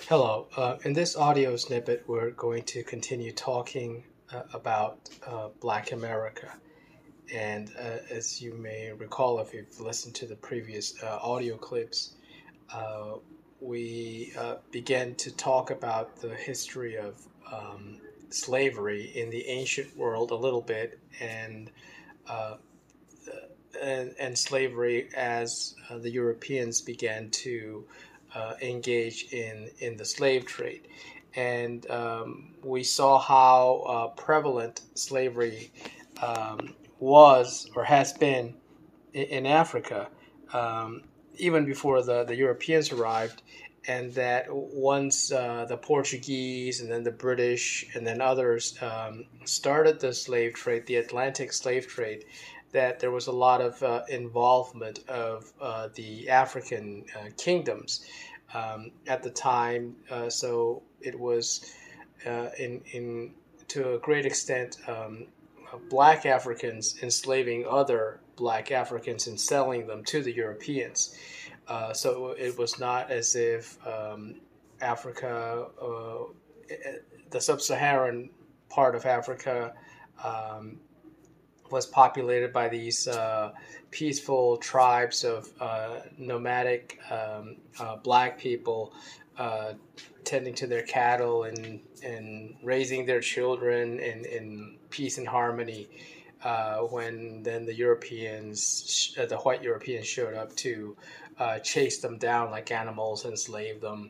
Hello. In this audio snippet, we're going to continue talking about Black America. And as you may recall, if you've listened to the previous audio clips, uh, we began to talk about the history of slavery in the ancient world a little bit, uh, and slavery as the Europeans began to engage in the slave trade. And we saw how prevalent slavery was or has been in Africa, um, even before the Europeans arrived. And that once the Portuguese and then the British and then others started the slave trade, the Atlantic slave trade, that there was a lot of involvement of the African kingdoms at the time. So it was in to a great extent black Africans enslaving other black Africans and selling them to the Europeans. So it was not as if Africa, the sub-Saharan part of Africa, um, was populated by these peaceful tribes of nomadic black people uh, tending to their cattle and raising their children in peace and harmony. When then the white Europeans showed up to chase them down like animals, enslave them,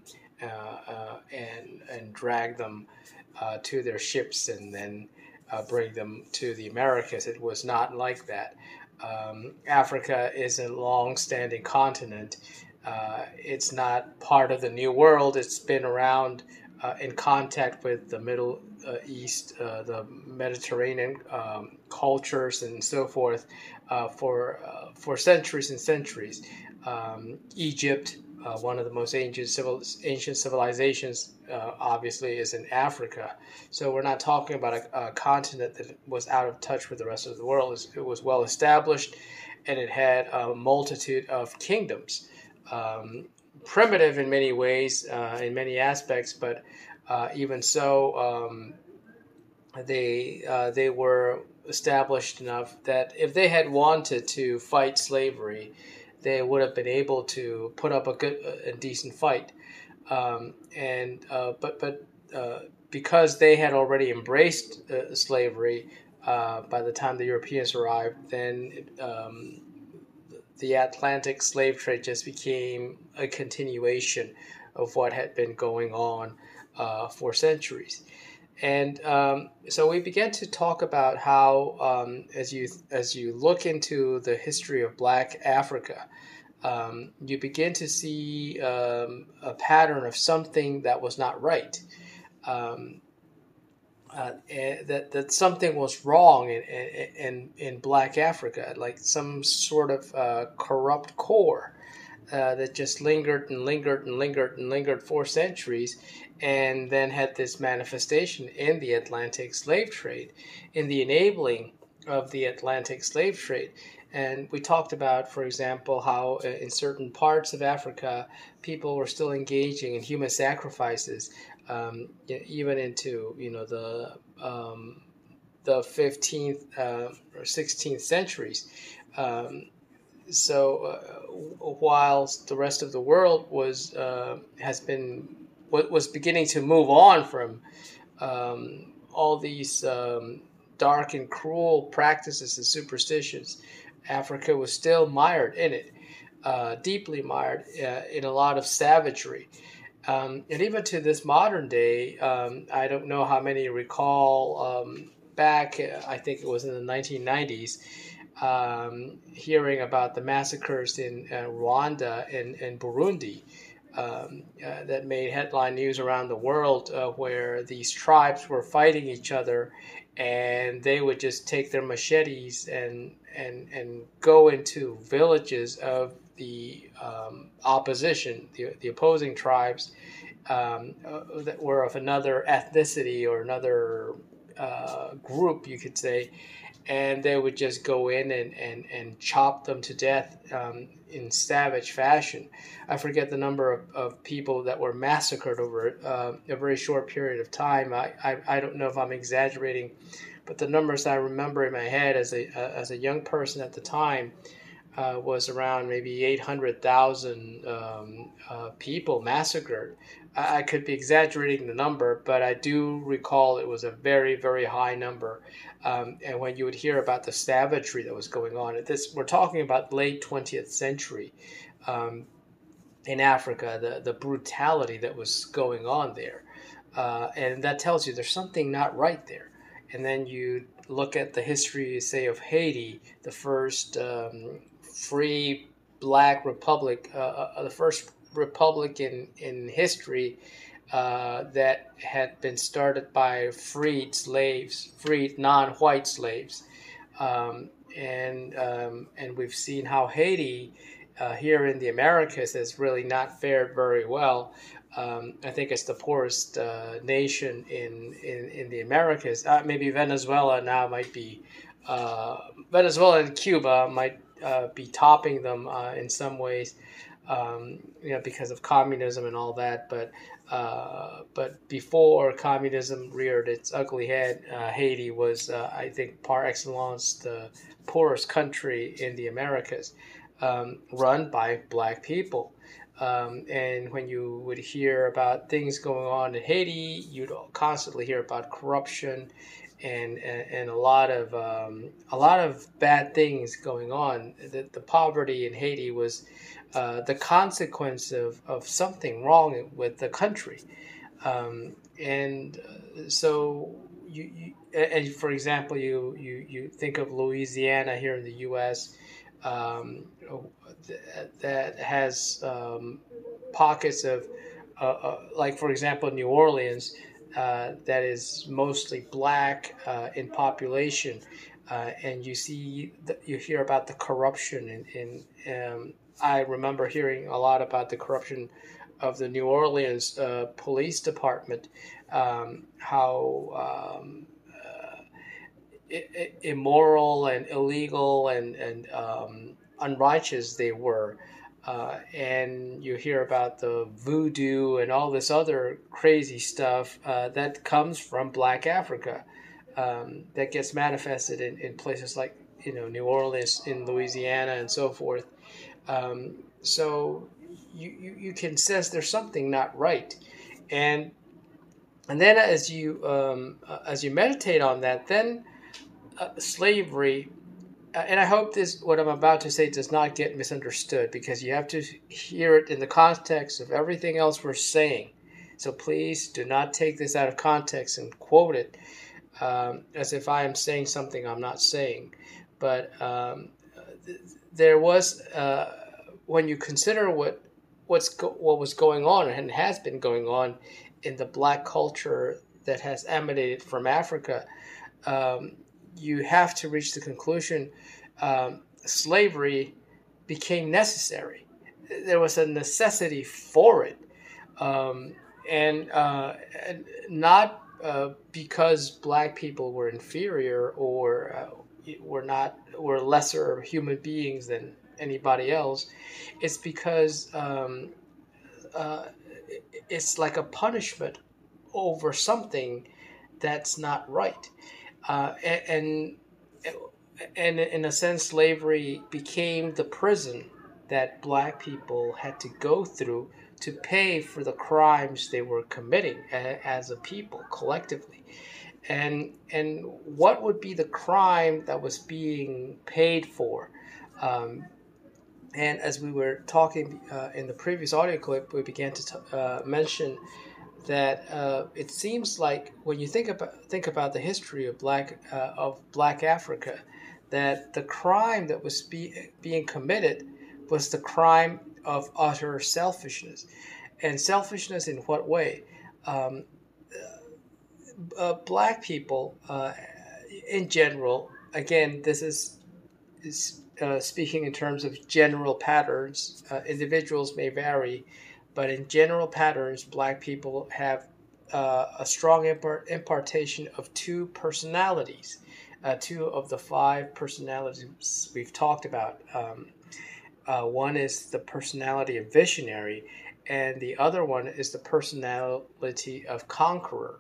and drag them to their ships, and then bring them to the Americas. It was not like that. Africa is a long-standing continent. It's not part of the New World. It's been around in contact with the Middle East, the Mediterranean cultures, and so forth for centuries and centuries. Egypt, one of the most ancient civilizations, obviously, is in Africa. So we're not talking about a continent that was out of touch with the rest of the world. It was well established, and it had a multitude of kingdoms. Um, Primitive in many ways, in many aspects, but even so, they were established enough that if they had wanted to fight slavery, they would have been able to put up a good and decent fight. And but Because they had already embraced slavery by the time the Europeans arrived, then the Atlantic slave trade just became a continuation of what had been going on for centuries. And so we began to talk about how, as you look into the history of Black Africa, you begin to see a pattern of something that was not right. Um, that something was wrong in Black Africa, like some sort of corrupt core that just lingered and lingered and lingered and lingered for centuries, and then had this manifestation in the Atlantic slave trade, in the enabling of the Atlantic slave trade. And we talked about, for example, how in certain parts of Africa, people were still engaging in human sacrifices, even into the 15th or 16th centuries. Um, whilst the rest of the world was beginning to move on from all these dark and cruel practices and superstitions, Africa was still mired in it, deeply mired in a lot of savagery. And even to this modern day, I don't know how many recall back, I think it was in the 1990s, hearing about the massacres in Rwanda and Burundi, that made headline news around the world, where these tribes were fighting each other, and they would just take their machetes and go into villages of the opposition, the opposing tribes, that were of another ethnicity or another group, you could say, and they would just go in and chop them to death in savage fashion. I forget the number of people that were massacred over a very short period of time. I don't know if I'm exaggerating, but the numbers I remember in my head as a young person at the time was around maybe 800,000 people massacred. I could be exaggerating the number, but I do recall it was a very, very high number. And when you would hear about the savagery that was going on, we're talking about late 20th century in Africa, the brutality that was going on there. And that tells you there's something not right there. And then you look at the history, say, of Haiti, the first free black republic, the first republic in history that had been started by freed slaves, freed non-white slaves, and we've seen how Haiti here in the Americas has really not fared very well. I think it's the poorest nation in the Americas. Maybe Venezuela now might be Venezuela and Cuba might be topping them in some ways, because of communism and all that. But before communism reared its ugly head, Haiti was, I think, par excellence the poorest country in the Americas, run by black people. And when you would hear about things going on in Haiti, you'd constantly hear about corruption and a lot of bad things going on. The poverty in Haiti was the consequence of something wrong with the country, and so and for example, you think of Louisiana here in the U.S. Um, that has pockets of, like for example, New Orleans, that is mostly black in population, and you hear about the corruption I remember hearing a lot about the corruption of the New Orleans police department, how immoral and illegal and unrighteous they were. And you hear about the voodoo and all this other crazy stuff that comes from Black Africa, that gets manifested in places like New Orleans, in Louisiana, and so forth. So you can sense there's something not right, and then as you meditate on that, then slavery. And I hope what I'm about to say does not get misunderstood, because you have to hear it in the context of everything else we're saying. So please do not take this out of context and quote it as if I am saying something I'm not saying. But there was, when you consider what was going on and has been going on in the black culture that has emanated from Africa, you have to reach the conclusion slavery became necessary. There was a necessity for it, and not because black people were inferior or were lesser human beings than anybody else. It's because it's like a punishment over something that's not right. And in a sense, slavery became the prison that black people had to go through to pay for the crimes they were committing as a people collectively. And what would be the crime that was being paid for? And as we were talking in the previous audio clip, we began to mention that it seems like when you think about the history of Black Africa, that the crime that was being committed was the crime of utter selfishness. And selfishness in what way? Black people, in general, again, this is speaking in terms of general patterns. Individuals may vary, but in general patterns, black people have a strong impartation of two personalities. two of the five personalities we've talked about. One is the personality of visionary, and the other one is the personality of conqueror.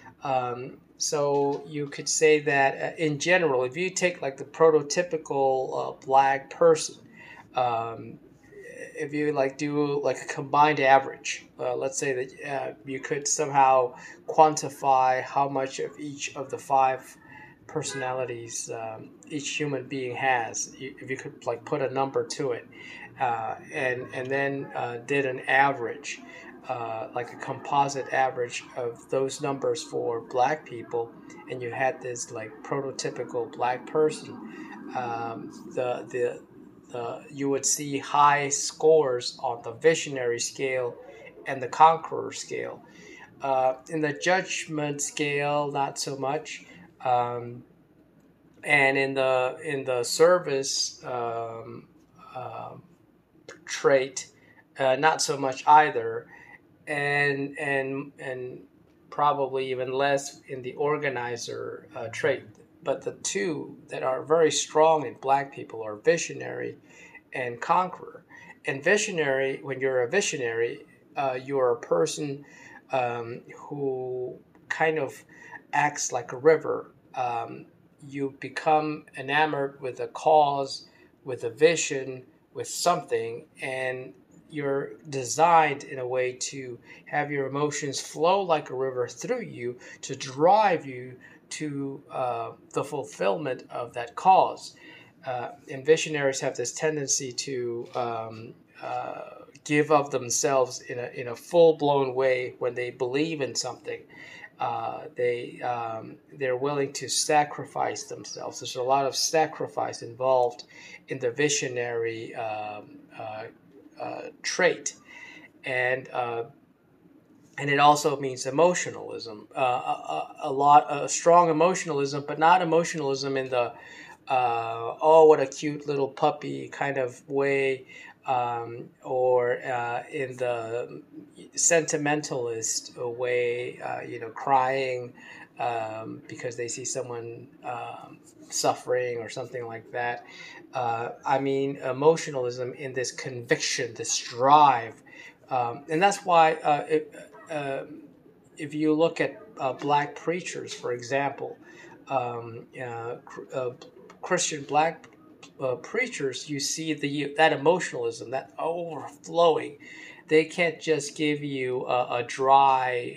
So you could say that in general, if you take like the prototypical black person, um, if you like do like a combined average, let's say that you could somehow quantify how much of each of the five personalities each human being has, if you could like put a number to it, and then did an average, like a composite average of those numbers for black people, and you had this like prototypical black person, you would see high scores on the visionary scale and the conqueror scale. In the judgment scale, not so much, and in the service trait, not so much either, and probably even less in the organizer trait. But the two that are very strong in black people are visionary and conqueror. And visionary, when you're a visionary, you're a person who kind of acts like a river. You become enamored with a cause, with a vision, with something, and you're designed in a way to have your emotions flow like a river through you to drive you to the fulfillment of that cause. And visionaries have this tendency to give of themselves in a full blown way when they believe in something. They're willing to sacrifice themselves. There's a lot of sacrifice involved in the visionary trait, and it also means emotionalism. A strong emotionalism, but not emotionalism in the oh, what a cute little puppy kind of way, or in the sentimentalist way, crying because they see someone suffering or something like that. I mean, emotionalism in this conviction, this drive. And that's why if you look at black preachers, for example, Christian black preachers, you see that emotionalism, that overflowing. They can't just give you a dry,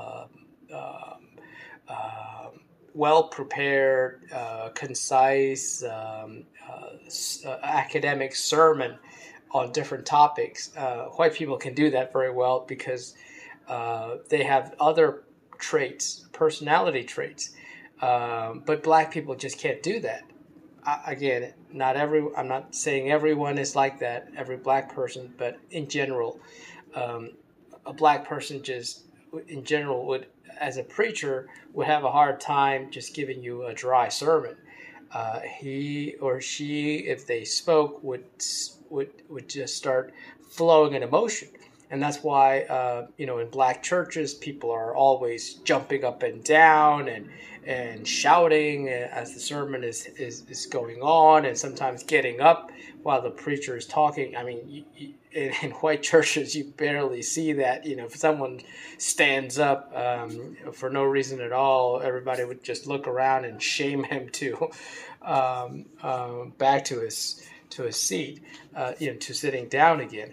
well-prepared, concise, academic sermon on different topics. White people can do that very well because they have other traits, personality traits, but black people just can't do that. Again, I'm not saying everyone is like that, every black person, but in general, a black person just, in general, would, as a preacher, would have a hard time just giving you a dry sermon. He or she, if they spoke, would just start flowing in emotion. And that's why, in black churches, people are always jumping up and down and shouting as the sermon is going on, and sometimes getting up while the preacher is talking. I mean, in white churches, you barely see that. If someone stands up for no reason at all, everybody would just look around and shame him to back to his seat, to sitting down again.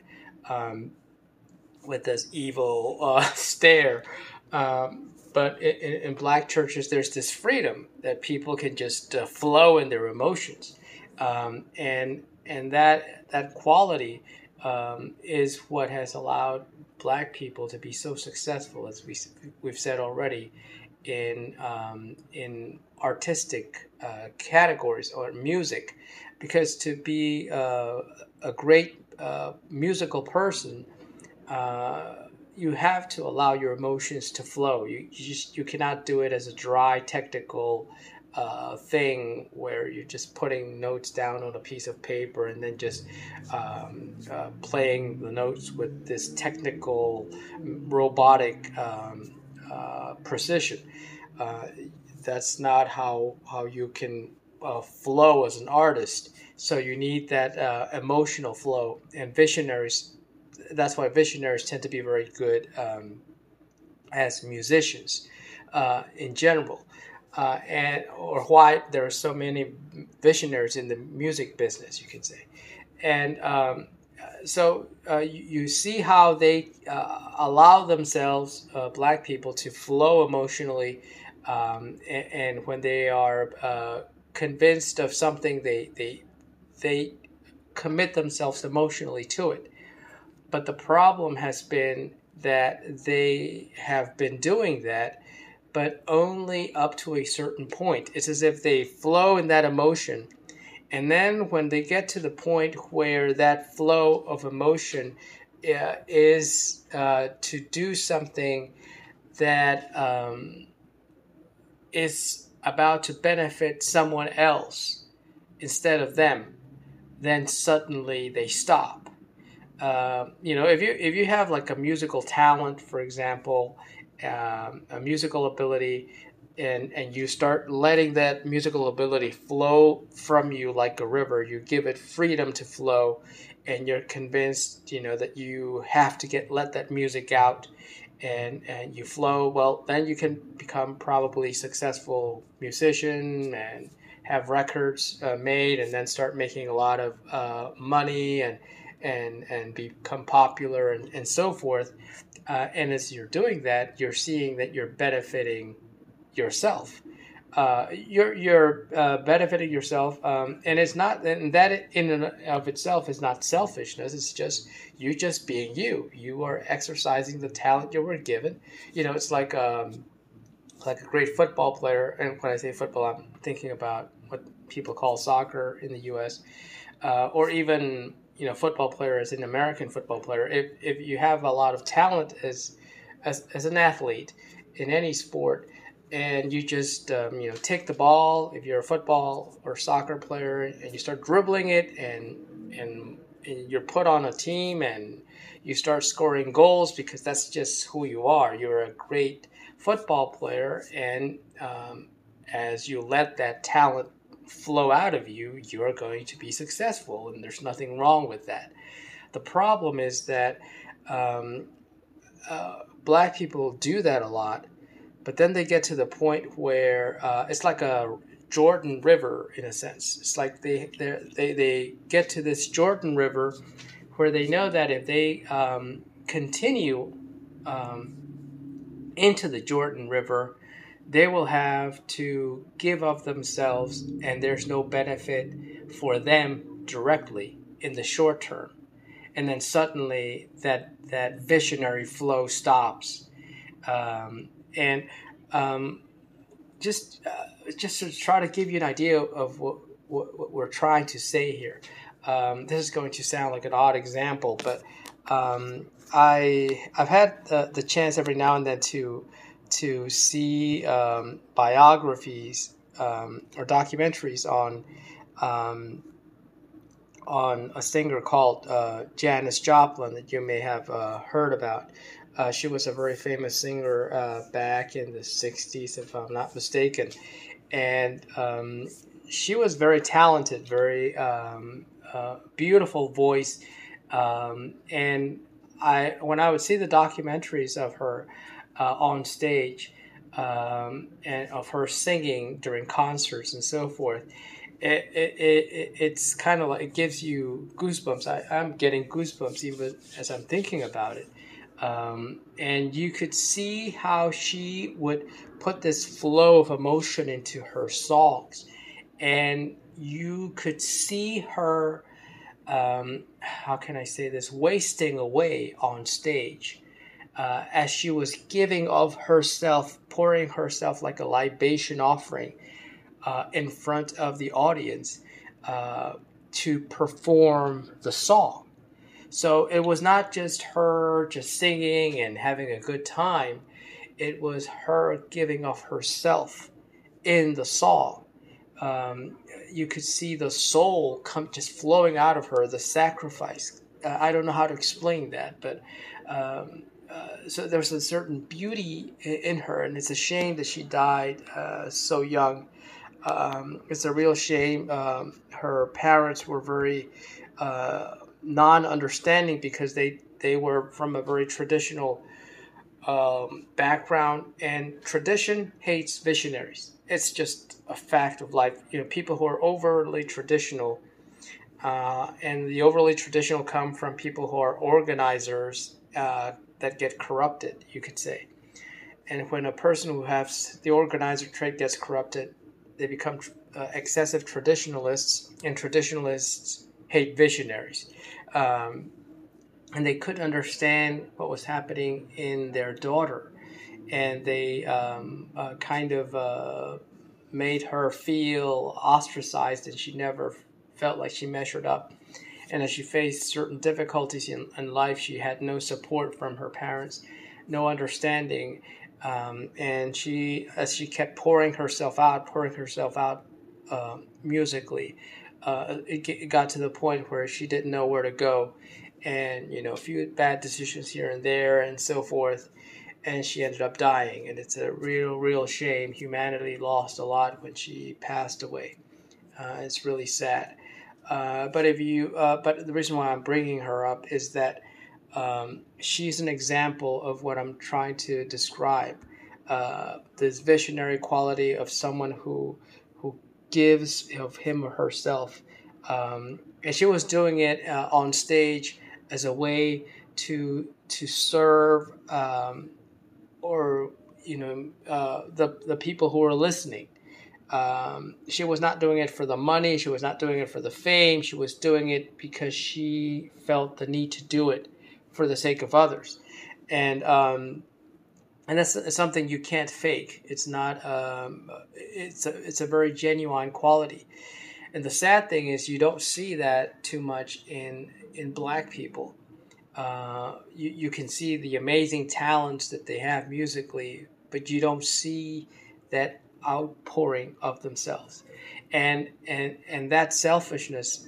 With this evil stare. But in black churches, there's this freedom that people can just flow in their emotions. And that quality is what has allowed black people to be so successful, as we've said already, in artistic categories or music. Because to be a great musical person, you have to allow your emotions to flow. You cannot do it as a dry technical thing where you're just putting notes down on a piece of paper and then just playing the notes with this technical robotic precision. that's not how you can flow as an artist. So you need that emotional flow. And visionaries, that's why visionaries tend to be very good as musicians in general. And or why there are so many visionaries in the music business, you can say. And so you see how they allow themselves, black people, to flow emotionally, and when they are convinced of something, they commit themselves emotionally to it. But the problem has been that they have been doing that, but only up to a certain point. It's as if they flow in that emotion, and then when they get to the point where that flow of emotion is to do something that is about to benefit someone else instead of them, then suddenly they stop. If you have like a musical talent, for example, a musical ability, and you start letting that musical ability flow from you like a river, you give it freedom to flow, and you're convinced, that you have to let that music out, and you flow. Well, then you can become probably successful musician and have records made, and then start making a lot of money, and become popular, and so forth. And as you're doing that, you're seeing that you're benefiting yourself. You're benefiting yourself, and it's not, and that in and of itself is not selfishness. It's just you just being you. You are exercising the talent you were given. It's like a great football player. And when I say football, I'm thinking about what people call soccer in the U.S. Or even football player as an American football player. If you have a lot of talent as an athlete in any sport, and you just take the ball, if you're a football or soccer player, and you start dribbling it, and you're put on a team, and you start scoring goals because that's just who you are. You're a great football player, and as you let that talent flow out of you, you're going to be successful, and there's nothing wrong with that. The problem is that black people do that a lot, but then they get to the point where it's like a Jordan River in a sense. It's like they get to this Jordan River where they know that if they continue into the Jordan River, they will have to give of themselves, and there's no benefit for them directly in the short term. And then suddenly that visionary flow stops. And just to try to give you an idea of what we're trying to say here. This is going to sound like an odd example, but I've had the chance every now and then to see biographies or documentaries on a singer called Janis Joplin that you may have heard about. She was a very famous singer back in the 60s, if I'm not mistaken. And she was very talented, very beautiful voice. And when I would see the documentaries of her on stage, and of her singing during concerts and so forth, it's kind of like it gives you goosebumps. I'm getting goosebumps even as I'm thinking about it. And you could see how she would put this flow of emotion into her songs, and you could see her, how can I say this, wasting away on stage, as she was giving of herself, pouring herself like a libation offering in front of the audience to perform the song. So it was not just her just singing and having a good time. It was her giving of herself in the song. You could see the soul come just flowing out of her, the sacrifice. I don't know how to explain that, but so there was a certain beauty in her, and it's a shame that she died so young. It's a real shame. Her parents were very non-understanding because they were from a very traditional background, and tradition hates visionaries. It's just a fact of life. People who are overly traditional, and the overly traditional come from people who are organizers that get corrupted, you could say. And when a person who has the organizer trait gets corrupted, they become excessive traditionalists, and traditionalists hate visionaries. And they couldn't understand what was happening in their daughter, and they kind of made her feel ostracized, and she never felt like she measured up. And as she faced certain difficulties in life, she had no support from her parents, no understanding, and as she kept pouring herself out musically, it got to the point where she didn't know where to go, and a few bad decisions here and there and so forth, and she ended up dying. And it's a real shame. Humanity lost a lot when she passed away. It's really sad. But the reason why I'm bringing her up is that she's an example of what I'm trying to describe. This visionary quality of someone who gives of him or herself, and she was doing it on stage as a way to serve, or the people who were listening. She was not doing it for the money. She was not doing it for the fame. She was doing it because she felt the need to do it for the sake of others. And that's something you can't fake. It's not. It's a very genuine quality. And the sad thing is, you don't see that too much in Black people. You can see the amazing talents that they have musically, but you don't see that outpouring of themselves, and that selfishness,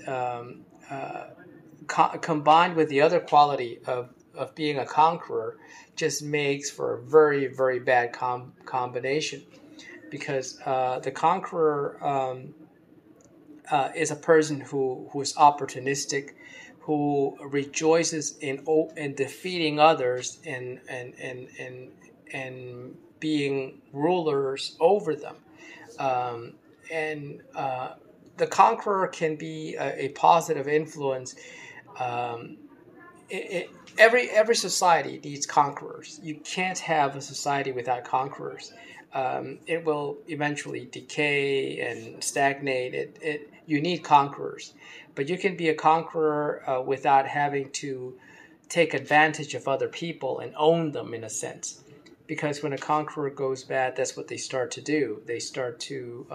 combined with the other quality of being a conqueror, just makes for a very, very bad combination, because the conqueror is a person who is opportunistic, who rejoices in defeating others and being rulers over them. And the conqueror can be a positive influence. Every society needs conquerors. You can't have a society without conquerors. It will eventually decay and stagnate. You need conquerors, but you can be a conqueror without having to take advantage of other people and own them, in a sense. Because when a conqueror goes bad, that's what they start to do. They start to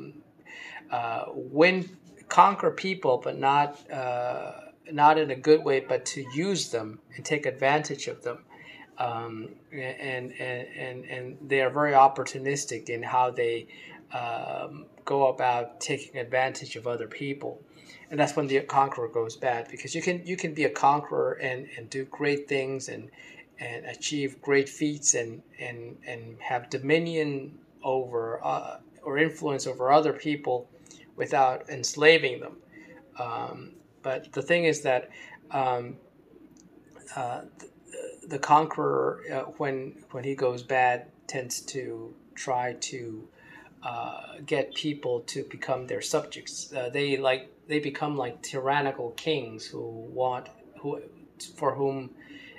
conquer people, but not in a good way, but to use them and take advantage of them. And they are very opportunistic in how they go about taking advantage of other people. And that's when the conqueror goes bad, because you can be a conqueror and do great things and achieve great feats and have dominion over or influence over other people without enslaving them. But the thing is that the conqueror, when he goes bad, tends to try to get people to become their subjects. They become like tyrannical kings for whom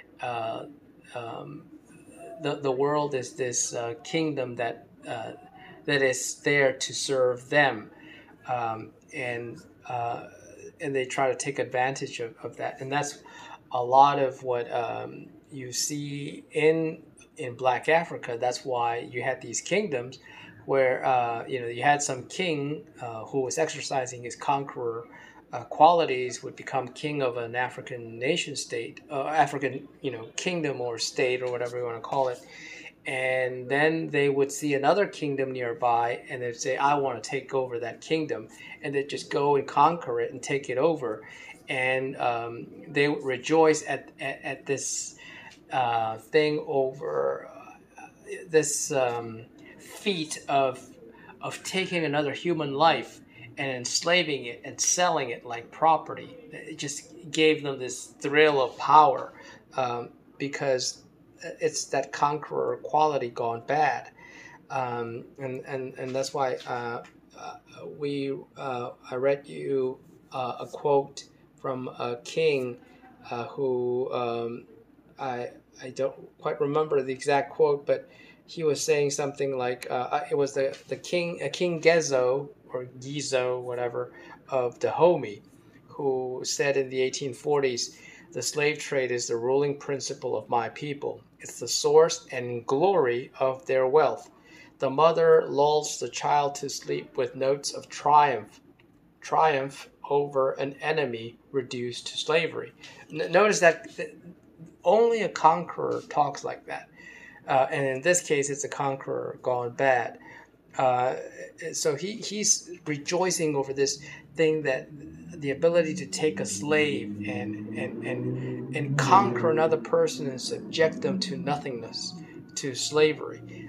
the world is this kingdom that is there to serve them, and they try to take advantage of that. And that's a lot of what you see in Black Africa. That's why you had these kingdoms where you had some king who was exercising his conqueror qualities, would become king of an African nation state, African kingdom or state or whatever you want to call it. And then they would see another kingdom nearby, and they'd say, "I want to take over that kingdom," and they'd just go and conquer it and take it over. And they would rejoice at this thing over this feat of taking another human life and enslaving it and selling it like property. It just gave them this thrill of power, because it's that conqueror quality gone bad. And that's why I read you a quote from a king who I don't quite remember the exact quote, but he was saying something like it was the King Gezo or Gizo, whatever, of Dahomey, who said in the 1840s, "The slave trade is the ruling principle of my people. It's the source and glory of their wealth. The mother lulls the child to sleep with notes of triumph over an enemy reduced to slavery." Notice that only a conqueror talks like that. And in this case, it's a conqueror gone bad. So he's rejoicing over this thing, that the ability to take a slave and conquer another person and subject them to nothingness, to slavery.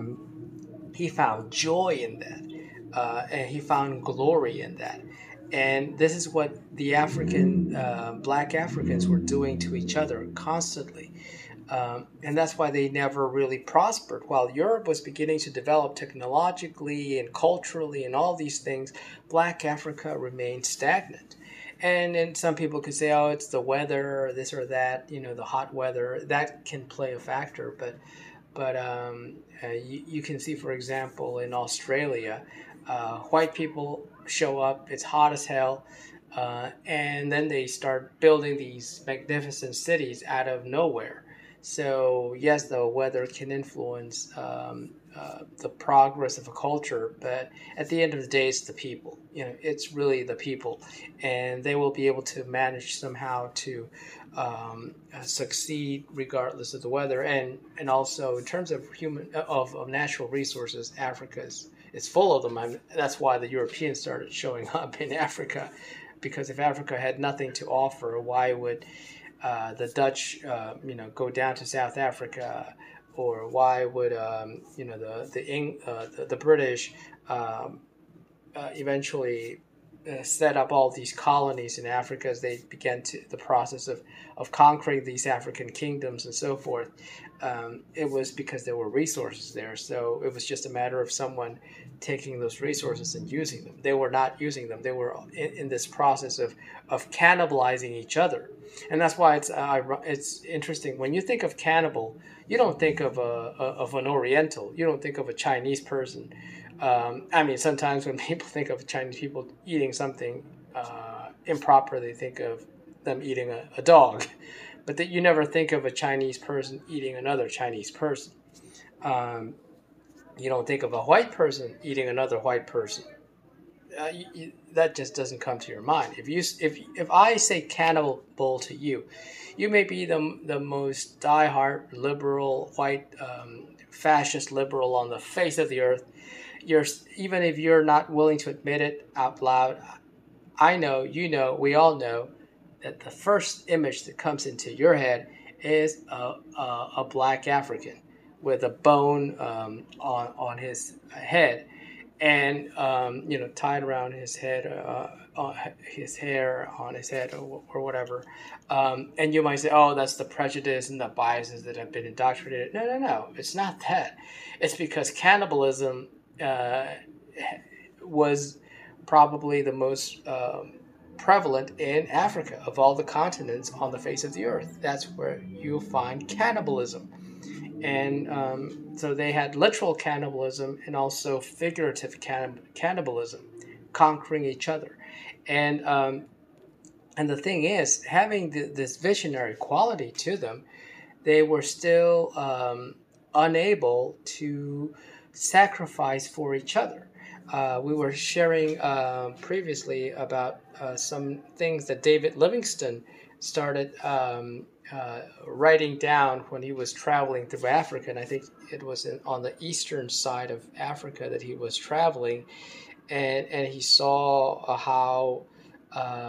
He found joy in that, and he found glory in that. And this is what the black Africans were doing to each other constantly. And that's why they never really prospered. While Europe was beginning to develop technologically and culturally and all these things, black Africa remained stagnant. And then some people could say, oh, it's the weather, or this or that, the hot weather. That can play a factor. But you can see, for example, in Australia, white people show up, it's hot as hell, and then they start building these magnificent cities out of nowhere. So yes, the weather can influence the progress of a culture, but at the end of the day, it's the people. It's really the people, and they will be able to manage somehow to succeed regardless of the weather. And also in terms of of natural resources, Africa is full of them. That's why the Europeans started showing up in Africa, because if Africa had nothing to offer, why would the Dutch, go down to South Africa, or why would the British eventually set up all these colonies in Africa as they began the process of conquering these African kingdoms and so forth? It was because there were resources there. So it was just a matter of someone taking those resources and using them. They were not using them. They were in this process of cannibalizing each other. And that's why it's interesting. When you think of cannibal, you don't think of an Oriental. You don't think of a Chinese person. Sometimes when people think of Chinese people eating something improper, they think of them eating a dog. But that you never think of a Chinese person eating another Chinese person. You don't think of a white person eating another white person. That just doesn't come to your mind. If I say cannibal to you, you may be the most diehard liberal, white, fascist liberal on the face of the earth. Even if you're not willing to admit it out loud, I know, we all know that the first image that comes into your head is a black African with a bone on his head, and tied around his head, his hair on his head, or whatever. And you might say, "Oh, that's the prejudice and the biases that have been indoctrinated." No, it's not that. It's because cannibalism was probably the most prevalent in Africa of all the continents on the face of the earth. That's where you'll find cannibalism. And so they had literal cannibalism and also figurative cannibalism, conquering each other. And the thing is, having this visionary quality to them, they were still unable to sacrifice for each other. We were sharing previously about some things that David Livingstone started writing down when he was traveling through Africa, and I think it was on the eastern side of Africa that he was traveling, and he saw how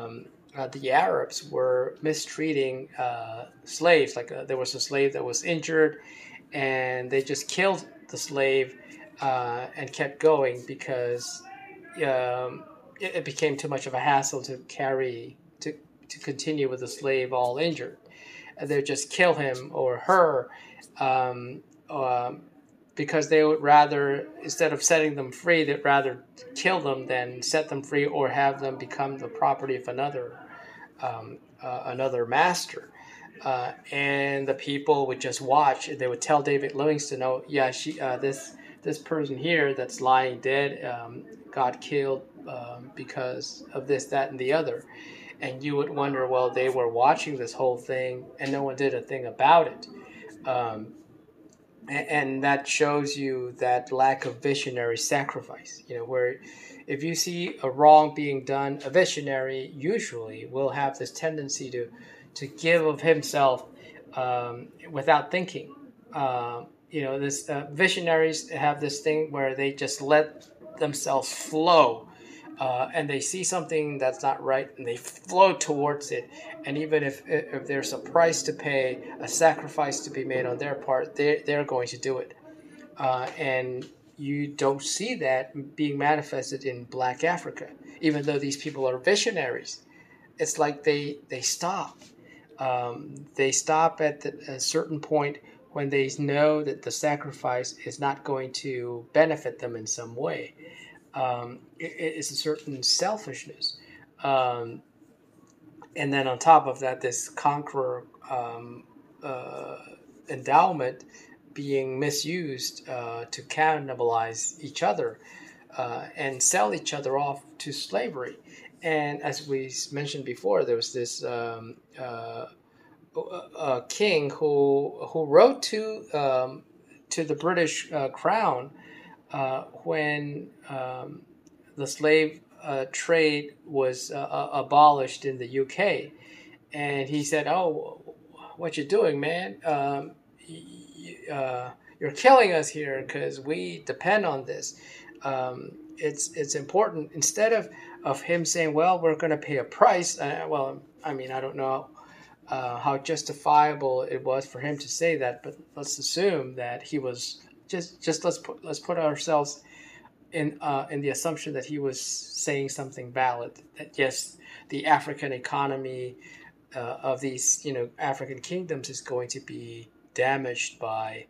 the Arabs were mistreating slaves. Like there was a slave that was injured, and they just killed the slave and kept going because it became too much of a hassle to to continue with the slave all injured. And they'd just kill him or her. Um, um, because they would rather, instead of setting them free, they'd rather kill them than set them free or have them become the property of another master. And the people would just watch. They would tell David Livingston, "Oh, yeah, this person here that's lying dead got killed because of this, that, and the other." And you would wonder, well, they were watching this whole thing and no one did a thing about it. Um, and that shows you that lack of visionary sacrifice, where if you see a wrong being done, a visionary usually will have this tendency to give of himself without thinking. This visionaries have this thing where they just let themselves flow, and they see something that's not right and they flow towards it. And even if there's a price to pay, a sacrifice to be made on their part, they're going to do it. And you don't see that being manifested in Black Africa, even though these people are visionaries. It's like they stop. They stop at a certain point when they know that the sacrifice is not going to benefit them in some way. It's a certain selfishness. Um, and then on top of that, this conqueror endowment being misused to cannibalize each other and sell each other off to slavery. And as we mentioned before, there was this king who wrote to the British crown when the slave trade was abolished in the UK, and he said, "Oh, what you doing, man? You're killing us here because we depend on this. It's important." Instead of him saying, "Well, we're going to pay a price," well, I mean, I don't know how justifiable it was for him to say that, but let's assume that he was just let's put ourselves in the assumption that he was saying something valid. That yes, the African economy of these African kingdoms is going to be damaged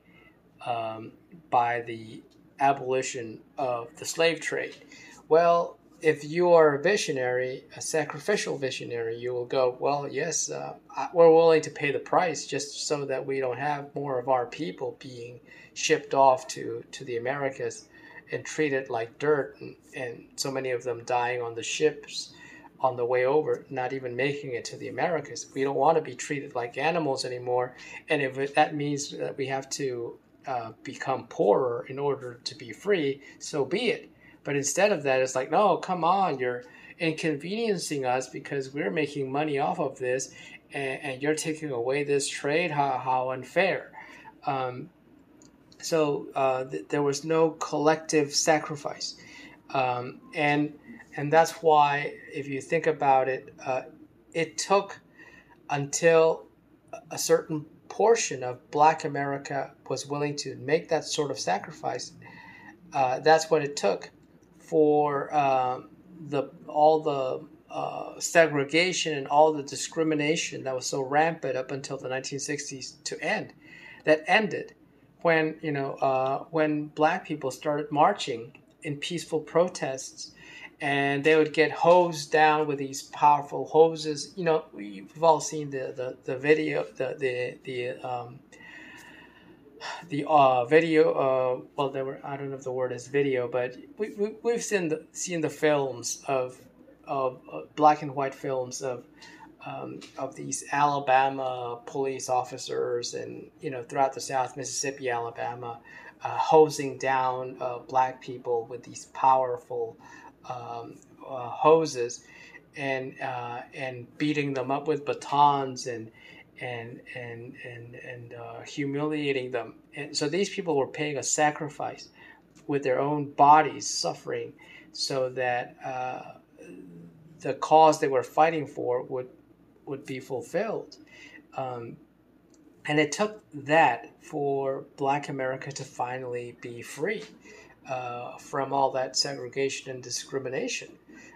by the abolition of the slave trade. Well, if you are a visionary, a sacrificial visionary, you will go, well, yes, we're willing to pay the price just so that we don't have more of our people being shipped off to the Americas and treated like dirt, and so many of them dying on the ships on the way over, not even making it to the Americas. We don't want to be treated like animals anymore, and if that means that we have to become poorer in order to be free, so be it. But instead of that, it's like, no, come on, you're inconveniencing us because we're making money off of this, and you're taking away this trade. How unfair. There was no collective sacrifice, and that's why, if you think about it, it took until a certain portion of Black America was willing to make that sort of sacrifice. That's what it took for all the segregation and all the discrimination that was so rampant up until the 1960s to end. That ended when Black people started marching in peaceful protests, and they would get hosed down with these powerful hoses. We've all seen the video, the video. Well, there were, I don't know if the word is video, but we've seen the films of black and white films of these Alabama police officers, and throughout the South, Mississippi, Alabama, hosing down Black people with these powerful hoses, and beating them up with batons and humiliating them. And so these people were paying a sacrifice with their own bodies, suffering, so that the cause they were fighting for would be fulfilled. And it took that for Black America to finally be free from all that segregation and discrimination.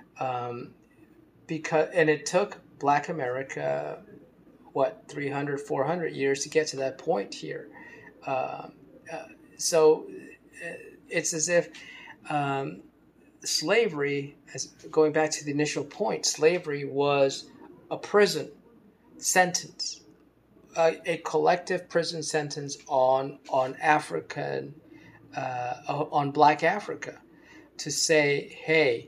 And it took Black America, 300, 400 years to get to that point here. So it's as if slavery, going back to the initial point, slavery was a prison sentence, a collective prison sentence on Black Africa, to say, hey,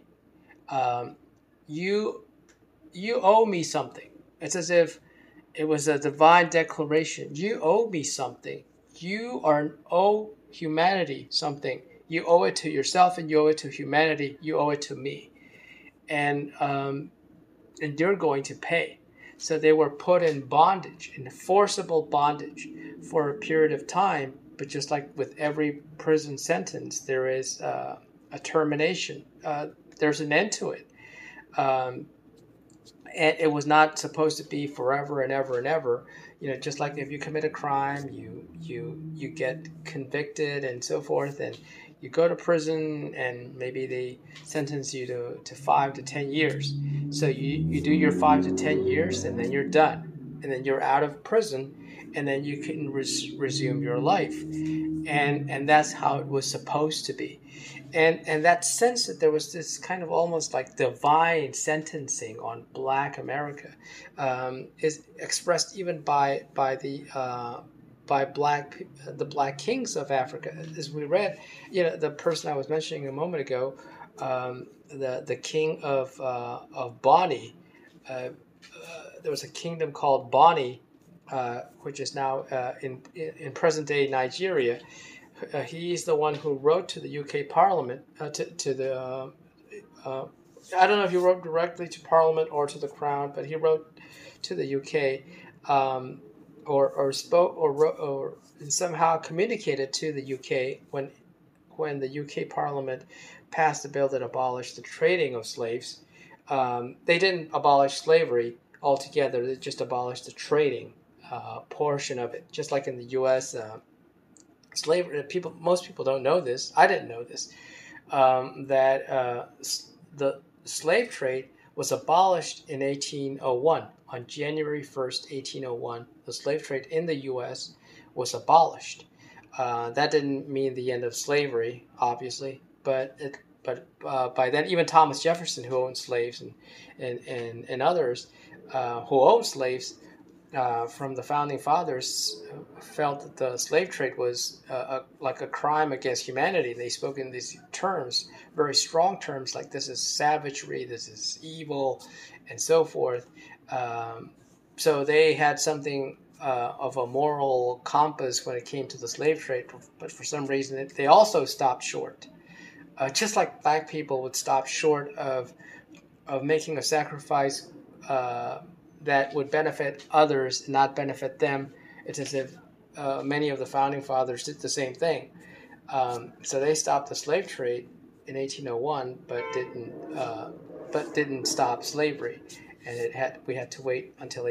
you owe me something. It's as if it was a divine declaration. You owe me something. You owe humanity something. You owe it to yourself, and you owe it to humanity. You owe it to me, and you're going to pay. So they were put in bondage, in forcible bondage, for a period of time. But just like with every prison sentence, there is a termination. There's an end to it. And it was not supposed to be forever and ever and ever. Just like if you commit a crime, you get convicted and so forth, and you go to prison, and maybe they sentence you to 5 to 10 years. So you do your 5 to 10 years, and then you're done, and then you're out of prison, and then you can resume your life, and that's how it was supposed to be. And that sense that there was this kind of almost like divine sentencing on Black America is expressed even by the Black kings of Africa. As we read, the person I was mentioning a moment ago, the king of Bonny. There was a kingdom called Bonny, which is now in present day Nigeria. He's the one who wrote to the UK Parliament, to the. I don't know if he wrote directly to Parliament or to the Crown, but he wrote to the UK, or spoke or wrote or somehow communicated to the UK when the UK Parliament passed a bill that abolished the trading of slaves. They didn't abolish slavery altogether; they just abolished the trading portion of it, just like in the U.S. Slavery. Most people don't know this. I didn't know this. That the slave trade was abolished in 1801. On January 1st, 1801, the slave trade in the U.S. was abolished. That didn't mean the end of slavery, obviously, but by then, even Thomas Jefferson, who owned slaves, and others who owned slaves, from the founding fathers, felt that the slave trade was like a crime against humanity. They spoke in these terms, very strong terms, like this is savagery, this is evil, and so forth. So they had something of a moral compass when it came to the slave trade, but for some reason they also stopped short. Just like Black people would stop short of making a sacrifice that would benefit others and not benefit them. It's as if many of the founding fathers did the same thing. So they stopped the slave trade in 1801, but didn't stop slavery, and we had to wait until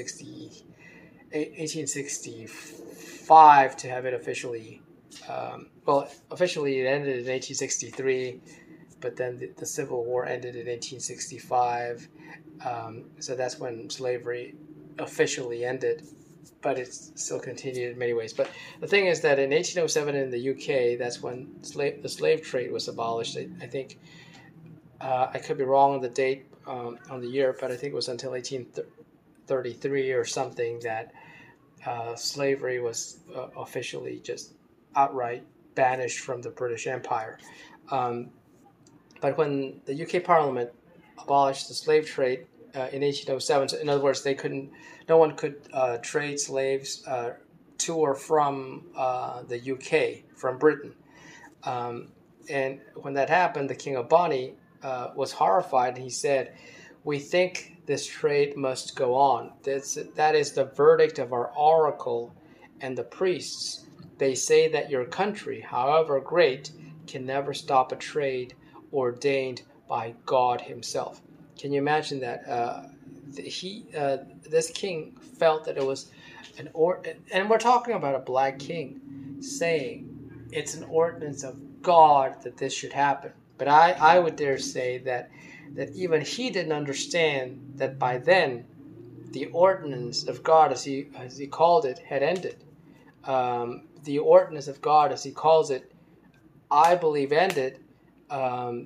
1865 to have it officially. Officially it ended in 1863, but then the Civil War ended in 1865. So that's when slavery officially ended, but it's still continued in many ways. But the thing is that in 1807 in the UK, that's when the slave trade was abolished. I think I could be wrong on the date, on the year, but I think it was until 1833 or something that slavery was officially just outright banished from the British Empire. But when the UK Parliament abolished the slave trade in 1807, so in other words, no one could trade slaves to or from the UK, from Britain. And when that happened, the King of Bonny was horrified, and he said, "We think this trade must go on. That is the verdict of our oracle and the priests. They say that your country, however great, can never stop a trade ordained by God himself." Can you imagine that this king felt that it was and we're talking about a black king saying it's an ordinance of God that this should happen. But I would dare say that even he didn't understand that by then the ordinance of God, as he called it, had ended. The ordinance of God, as he calls it, I believe ended um,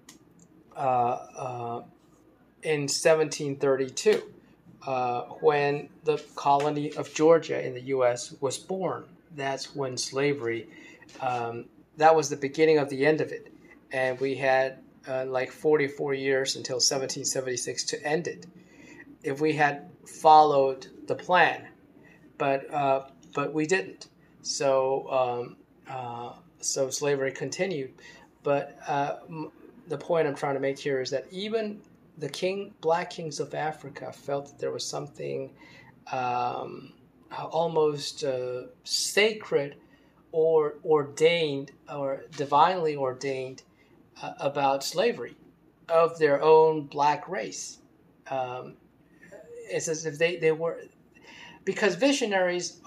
in 1732, when the colony of Georgia in the U.S. was born. That's when slavery, that was the beginning of the end of it. And we had like 44 years until 1776 to end it, if we had followed the plan. But we didn't. So slavery continued. But the point I'm trying to make here is that even the black kings of Africa felt that there was something almost sacred or ordained or divinely ordained about slavery of their own black race. It's as if they were, because visionaries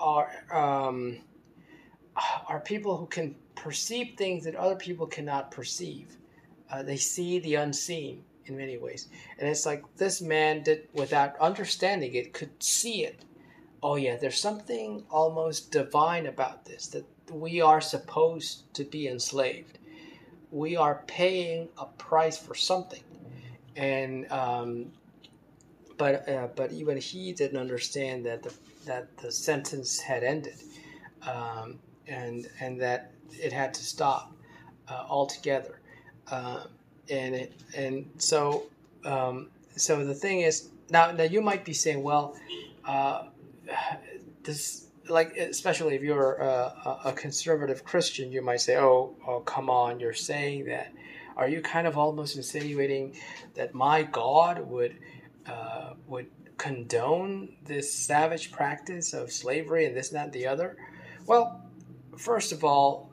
are people who can perceive things that other people cannot perceive. They see the unseen in many ways. And it's like this man did, without understanding it, could see it. Oh yeah, there's something almost divine about this, that we are supposed to be enslaved. We are paying a price for something. And but even he didn't understand that the sentence had ended, and that it had to stop altogether. So the thing is, now you might be saying, well, this, like, especially if you're a conservative Christian, you might say, oh, come on, you're saying that. Are you kind of almost insinuating that my God would condone this savage practice of slavery and this, that, and the other? Well, first of all,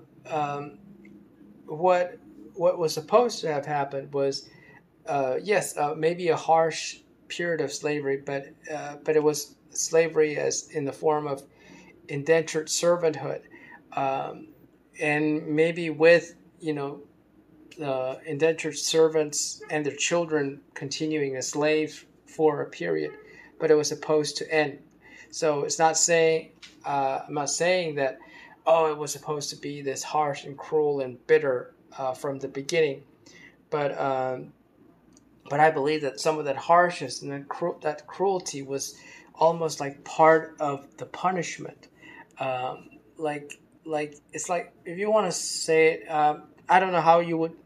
what was supposed to have happened was, maybe a harsh period of slavery, but it was slavery as in the form of indentured servanthood, and maybe with the indentured servants and their children continuing as slaves for a period, but it was supposed to end. So it's not saying I'm not saying that it was supposed to be this harsh and cruel and bitter from the beginning, but I believe that some of that harshness and that cruelty was almost like part of the punishment. Like it's like, if you want to say it, I don't know how you would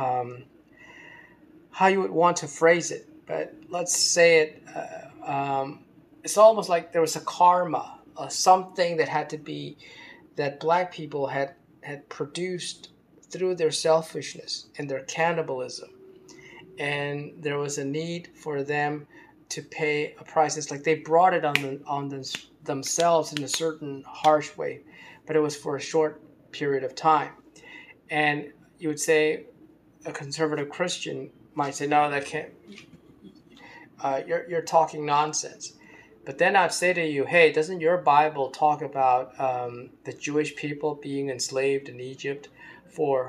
want to phrase it, but let's say it. It's almost like there was a karma, something that had to be, that black people had produced through their selfishness and their cannibalism, and there was a need for them to pay a price. It's like they brought it on themselves in a certain harsh way, but it was for a short period of time. And you would say, a conservative Christian might say, no, that can't. You're talking nonsense. But then I'd say to you, hey, doesn't your Bible talk about the Jewish people being enslaved in Egypt for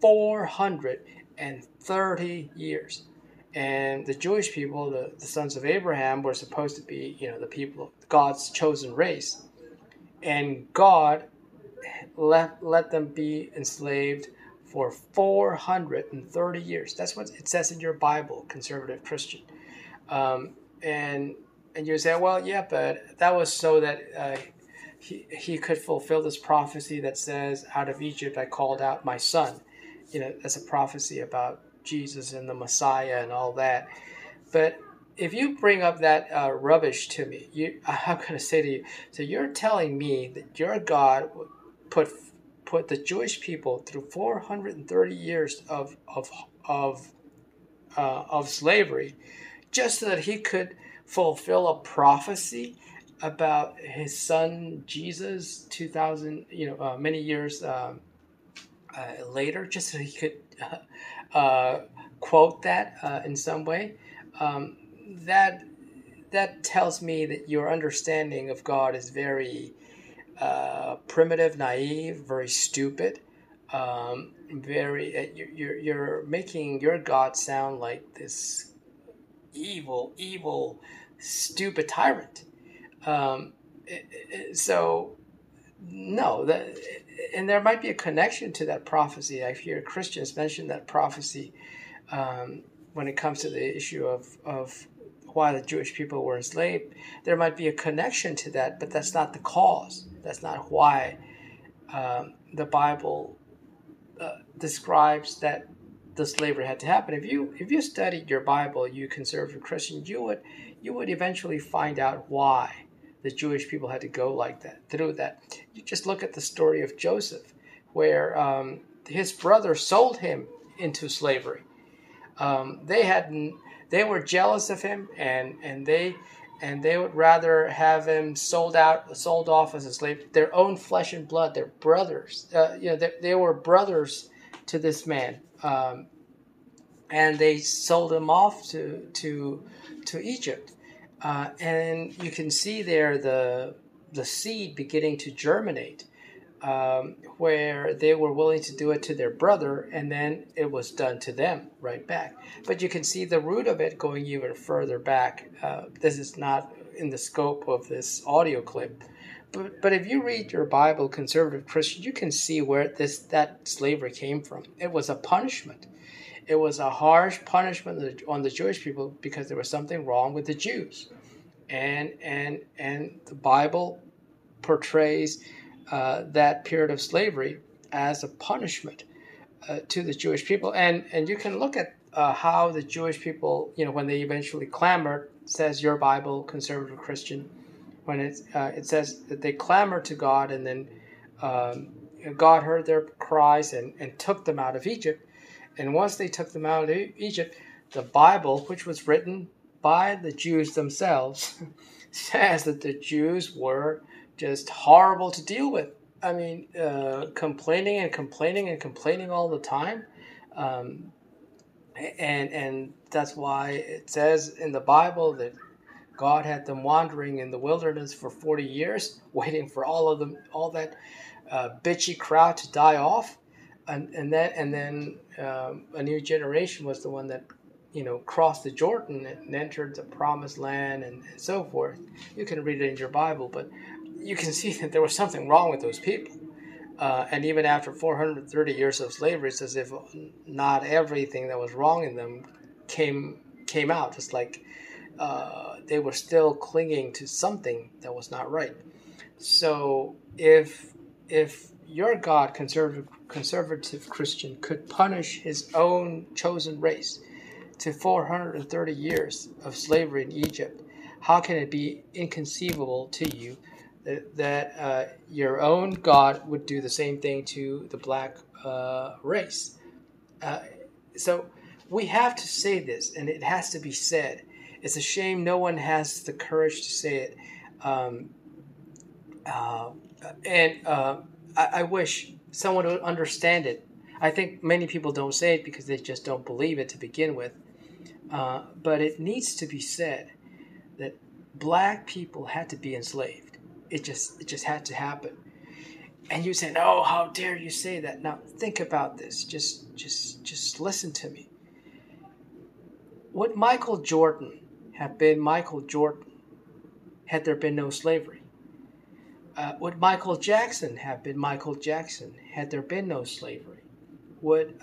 430 years? And the Jewish people, the sons of Abraham, were supposed to be, the people, God's chosen race. And God let them be enslaved for 430 years. That's what it says in your Bible, conservative Christian. And you say, well, yeah, but that was so that he could fulfill this prophecy that says, out of Egypt I called out my son. That's a prophecy about Jesus and the Messiah and all that. But if you bring up that rubbish to me, I'm going to say to you, so you're telling me that your God put the Jewish people through 430 years of slavery, just so that he could fulfill a prophecy about his son Jesus 2,000 many years later, just so he could quote that in some way. um, that that tells me that your understanding of God is very primitive, naive, very stupid. You're making your God sound like this evil, stupid tyrant. Um, so no, and there might be a connection to that prophecy. I hear Christians mention that prophecy when it comes to the issue of why the Jewish people were enslaved. There might be a connection to that, but that's not the cause. That's not why the Bible describes that the slavery had to happen. If you studied your Bible, you conservative Christian, you would eventually find out why the Jewish people had to go like that, through that. You just look at the story of Joseph, where his brother sold him into slavery. They were jealous of him, and they would rather have him sold off as a slave. Their own flesh and blood, their brothers. They were brothers to this man, and they sold him off to Egypt. And you can see there the seed beginning to germinate, where they were willing to do it to their brother, and then it was done to them right back. But you can see the root of it going even further back. This is not in the scope of this audio clip. But if you read your Bible, conservative Christian, you can see where that slavery came from. It was a punishment. It was a harsh punishment on the Jewish people because there was something wrong with the Jews. And the Bible portrays that period of slavery as a punishment to the Jewish people. And you can look at how the Jewish people, when they eventually clamored, says your Bible, conservative Christian, when it says that they clamored to God, and then God heard their cries and took them out of Egypt. And once they took them out of Egypt, the Bible, which was written by the Jews themselves, says that the Jews were just horrible to deal with. I mean, complaining all the time. And that's why it says in the Bible that God had them wandering in the wilderness for 40 years, waiting for all that bitchy crowd to die off. And then a new generation was the one that crossed the Jordan and entered the promised land and so forth. You can read it in your Bible, but you can see that there was something wrong with those people. And even after 430 years of slavery, it's as if not everything that was wrong in them came out. It's like they were still clinging to something that was not right. So if your God, conservative Christian, could punish his own chosen race to 430 years of slavery in Egypt, how can it be inconceivable to you that your own God would do the same thing to the black race? So we have to say this, and it has to be said. It's a shame no one has the courage to say it. I wish someone would understand it. I think many people don't say it because they just don't believe it to begin with. But it needs to be said that black people had to be enslaved. It just had to happen. And you say, "No, how dare you say that?" Now think about this. Just listen to me. Would Michael Jordan have been Michael Jordan had there been no slavery? Would Michael Jackson have been Michael Jackson had there been no slavery? Would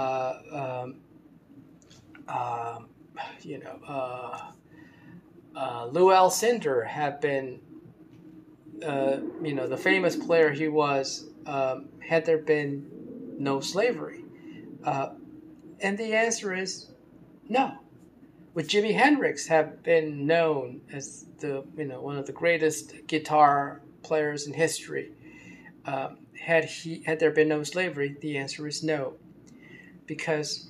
Lou Alcindor have been the famous player he was had there been no slavery? And the answer is no. Would Jimi Hendrix have been known as one of the greatest guitar players in history had there been no slavery? The answer is no. Because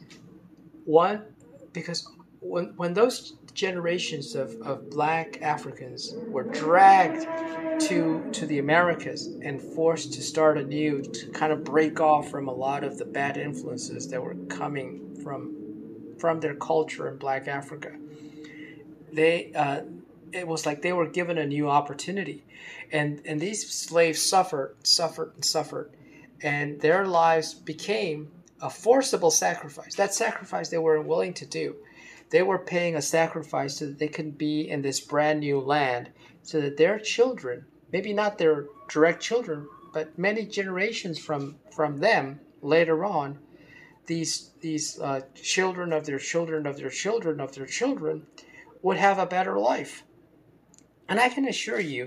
when those generations of black Africans were dragged to the Americas and forced to start anew, to kind of break off from a lot of the bad influences that were coming from their culture in black Africa, they it was like they were given a new opportunity, and these slaves suffered, and their lives became a forcible sacrifice. That sacrifice they were willing to do. They were paying a sacrifice so that they could be in this brand new land, so that their children, maybe not their direct children, but many generations from them later on, these children of their children of their children of their children would have a better life. And I can assure you,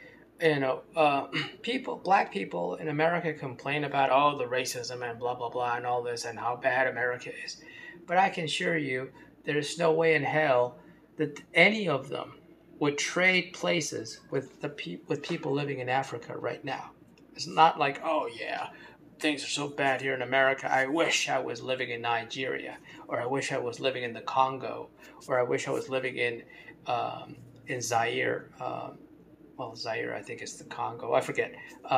black people in America complain about the racism and blah blah blah and all this and how bad America is, but I can assure you, there's no way in hell that any of them would trade places with with people living in Africa right now. It's not like, oh yeah, things are so bad here in America. I wish I was living in Nigeria, or I wish I was living in the Congo, or I wish I was living in Zaire. Zaire, I think it's the Congo. I forget.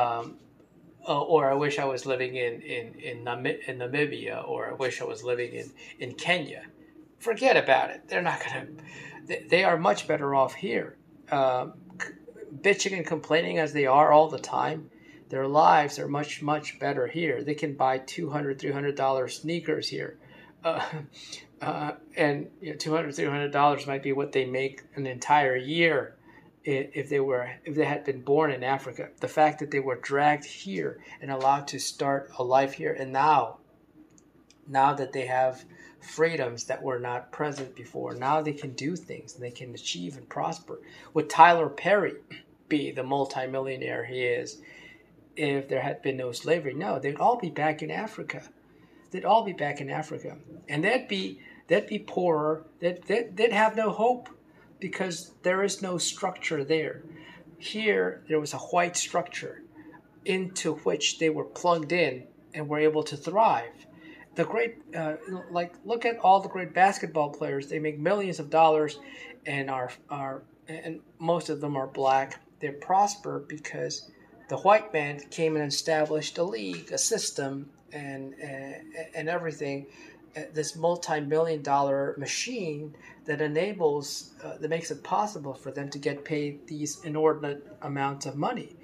Or I wish I was living in Namibia, or I wish I was living in Kenya. Forget about it. They're not going to. They are much better off here. Bitching and complaining as they are all the time, their lives are much, much better here. They can buy $200, $300 sneakers here. And $200, $300 might be what they make an entire year if they had been born in Africa. The fact that they were dragged here and allowed to start a life here, and now that they have freedoms that were not present before, now they can do things and they can achieve and prosper. Would Tyler Perry be the multimillionaire he is if there had been no slavery? No, they'd all be back in Africa. They'd all be back in Africa, and they'd be poorer. They'd have no hope, because there is no structure there. Here, there was a white structure into which they were plugged in and were able to thrive. The great, look at all the great basketball players. They make millions of dollars, and and most of them are black. They prosper because the white man came and established a league, a system, and everything. This multi-million-dollar machine that that makes it possible for them to get paid these inordinate amounts of money.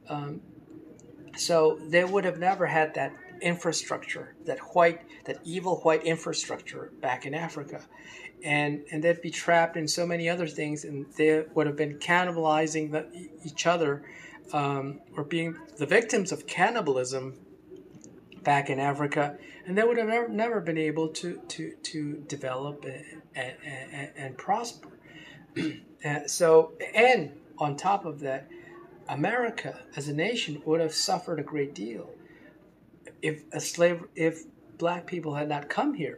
So they would have never had that infrastructure, that evil white infrastructure back in Africa. And they'd be trapped in so many other things, and they would have been cannibalizing each other, or being the victims of cannibalism back in Africa, and they would have never been able to develop and prosper. And on top of that, America as a nation would have suffered a great deal if black people had not come here.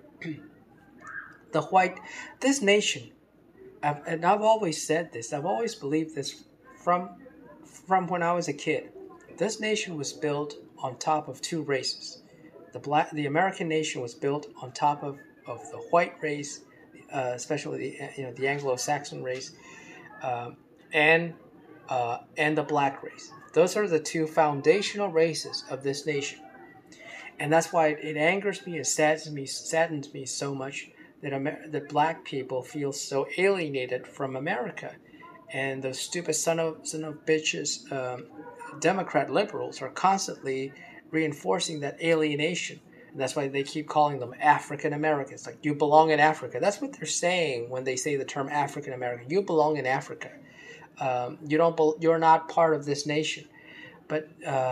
This nation, and I've always said this, I've always believed this from when I was a kid. This nation was built on top of two races. The American nation was built on top of the white race, especially the Anglo-Saxon race, and the black race. Those are the two foundational races of this nation, and that's why it angers me and saddens me so much that black people feel so alienated from America, and those stupid son of bitches, Democrat liberals are constantly reinforcing that alienation. And that's why they keep calling them African Americans. Like, you belong in Africa. That's what they're saying when they say the term African American. You belong in Africa. You're not part of this nation. But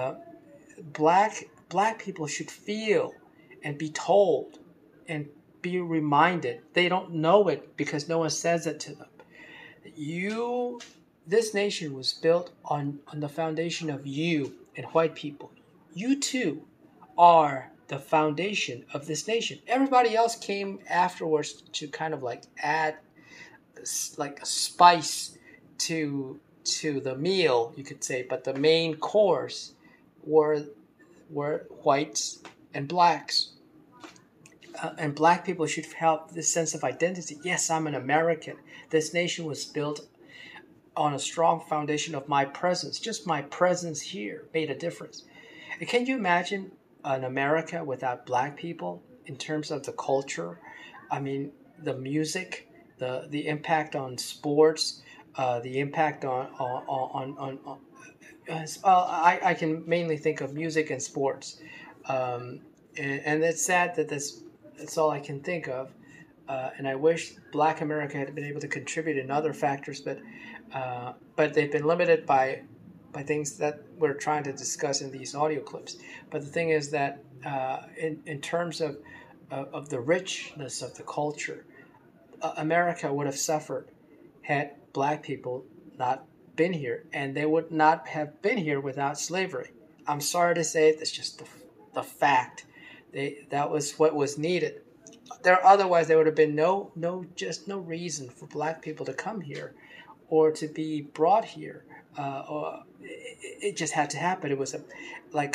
black people should feel and be told and be reminded. They don't know it because no one says it to them. This nation was built on the foundation of you and white people. You too are the foundation of this nation. Everybody else came afterwards to kind of like add like a spice to the meal, you could say, but the main course were whites and blacks. And black people should have this sense of identity. Yes, I'm an American. This nation was built on a strong foundation of my presence. Just my presence here made a difference. And can you imagine an America without black people in terms of the culture? I mean, the music the impact on sports, the impact on I can mainly think of music and sports, and it's sad that that's all I can think of. And I wish Black America had been able to contribute in other factors, but they've been limited by things that we're trying to discuss in these audio clips. But the thing is that in terms of the richness of the culture, America would have suffered had Black people not been here, and they would not have been here without slavery. I'm sorry to say it, that's just the fact. That was what was needed. Otherwise there would have been no reason for Black people to come here or to be brought here. Or it just had to happen. It was like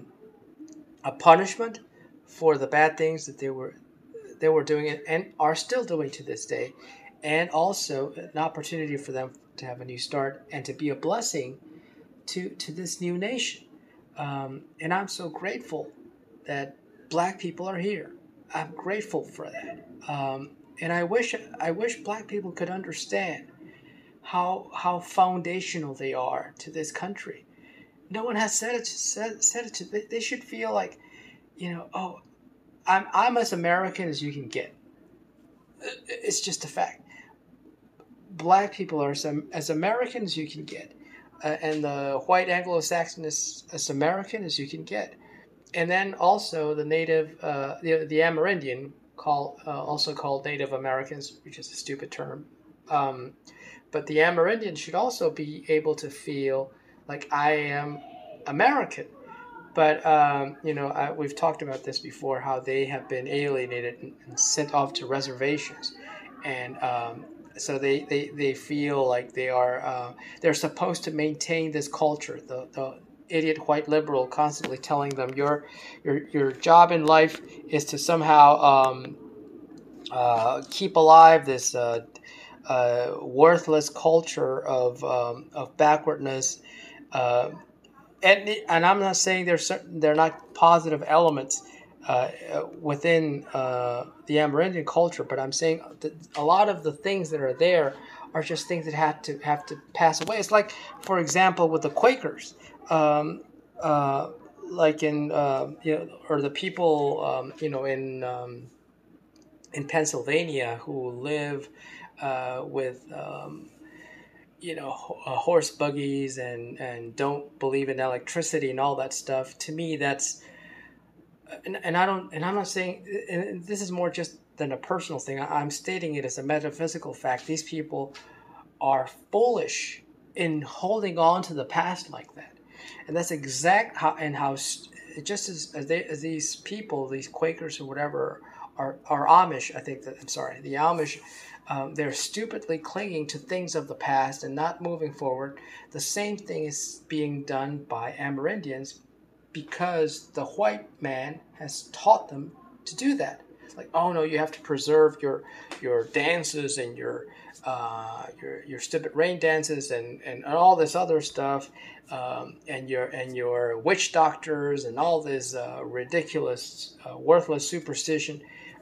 a punishment for the bad things that they were doing and are still doing to this day, and also an opportunity for them to have a new start and to be a blessing to this new nation. And I'm so grateful that Black people are here. I'm grateful for that. And I wish Black people could understand how foundational they are to this country. No one has said it to. They should feel like, oh, I'm as American as you can get. It's just a fact. Black people are as American as you can get, and the white Anglo-Saxon is as American as you can get. And then also the native, the Amerindian, also called Native Americans, which is a stupid term. But the Amerindian should also be able to feel like I am American. But we've talked about this before, how they have been alienated and sent off to reservations, and so they feel like they're supposed to maintain this culture. The idiot white liberal constantly telling them your job in life is to somehow keep alive this worthless culture of backwardness, and I'm not saying they're not positive elements within the Amerindian culture, but I'm saying that a lot of the things that are there are just things that have to pass away. It's like, for example, with the Quakers, like in or the people in Pennsylvania who live with horse buggies and don't believe in electricity and all that stuff. To me, that's and I'm not saying, and this is more just than a personal thing. I'm stating it as a metaphysical fact. These people are foolish in holding on to the past like that, and that's how just as these people, these Quakers or whatever, are Amish. I think that the Amish. They're stupidly clinging to things of the past and not moving forward. The same thing is being done by Amerindians because the white man has taught them to do that. It's like, oh no, you have to preserve your dances and your stupid rain dances and all this other stuff, and your witch doctors and all this ridiculous, worthless superstition,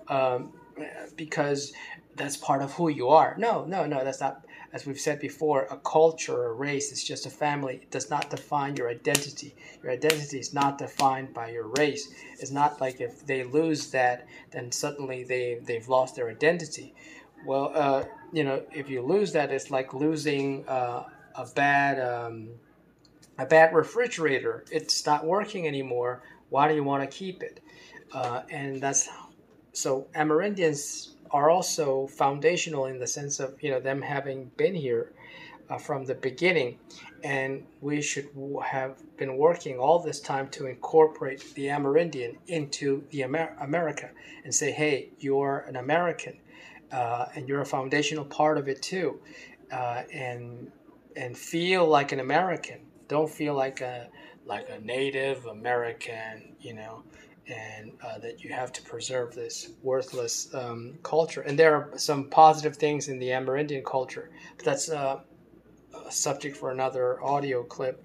because that's part of who you are. No, that's not. As we've said before, a culture or a race is just a family. It does not define your identity. Your identity is not defined by your race. It's not like if they lose that, then suddenly they've lost their identity. Well, if you lose that, it's like losing a bad refrigerator. It's not working anymore. Why do you want to keep it? And that's so Amerindians are also foundational in the sense of them having been here from the beginning, and we should have been working all this time to incorporate the Amerindian into the America and say, hey, you're an American, and you're a foundational part of it too, and feel like an American. Don't feel like a Native American, and that you have to preserve this worthless culture. And there are some positive things in the Amerindian culture, but that's a subject for another audio clip.